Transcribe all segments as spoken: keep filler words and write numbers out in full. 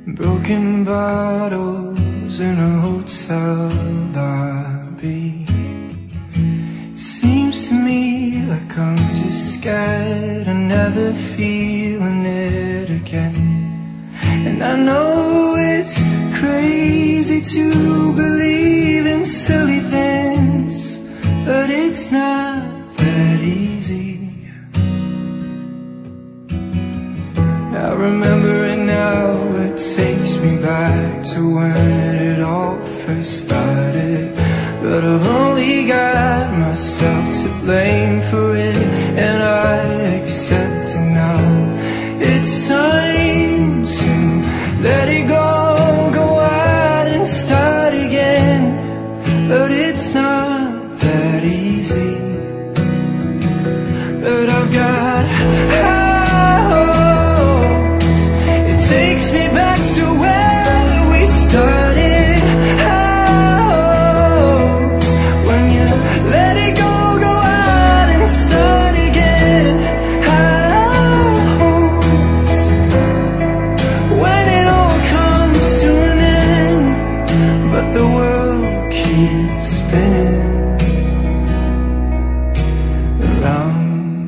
Broken bottles in a hotel lobby. Seems to me like I'm just scared of never feeling it again. And I know it's crazy to believe in silly things, but it's not that easy. I remember it now, it takes me back to when it all first started. But I've only got myself to blame for it, and I accept it now. It's time to let it go, go out and start again. But it's not that easy. But I've got hopes. It takes me back to where we started. Hopes when you let it go, go out and start again. Hopes when it all comes to an end, but the world keeps spinning around.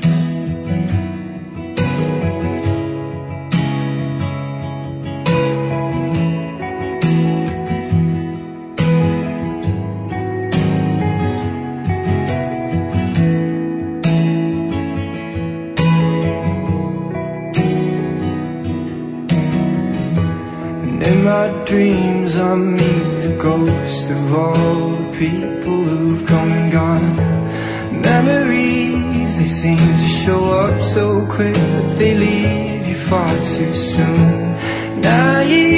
In my dreams I meet the ghost of all the people who've come and gone. Memories, they seem to show up so quick, but they leave you far too soon. Now you